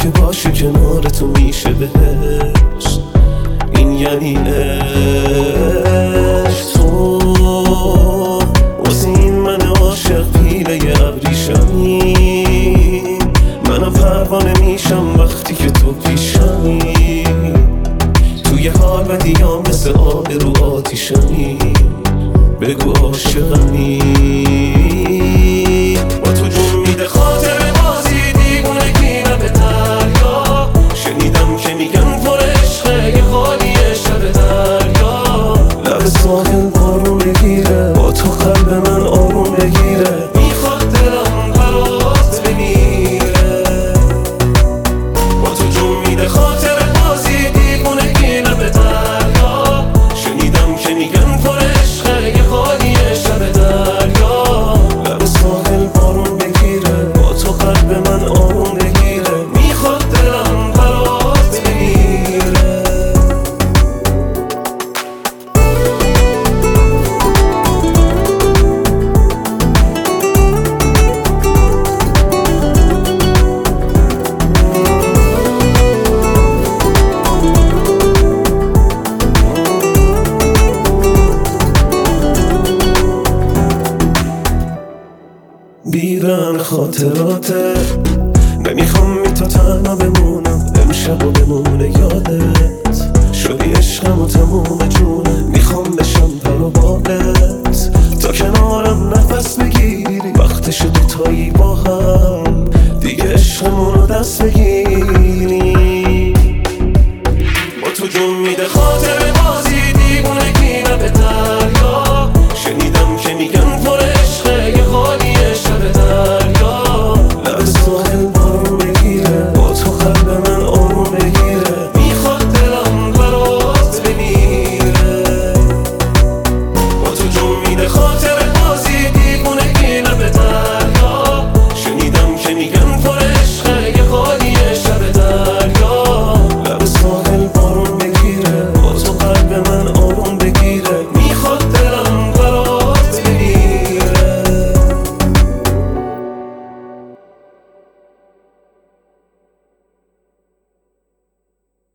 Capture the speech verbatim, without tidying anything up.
که باشه کنار تو میشه بهشت. این یعنی عشق. تو واسه این من عاشق پیله ابریشمی، منم پروانه میشم وقتی که تو پیشمی. توی حال بدیام مثل آب رو آتیشمی، بگو عاشقمی. با تو جون میده خاطر بازی دیوونگی به دریا. شنیدم که میگن پر عشقه یه خالیه شب دریا. لب ساحل بارون بگیره، با تو قلب من آروم بگیره. میخواد دلم برات بمیره. با تو جون میده خاطر بازی دیوونگی به دریا. شنیدم که میگن پر عشقه یه خالیه شب دریا. لب ساحل بارون بگیره، با تو قلب من آروم بگیره. میخواد دلم برات بمیره. بیرن خاطراته، نمیخوام بی تو تنها بمونم. امشب و بمونه یادت، شدی عشقم و تموم جونم. میخوام بشم پر و بالت، تا کنارم نفس بگیری. وقتش دوتایی با هم دیگه عشقمون رو دست بگیری. با تو جون میده خاطر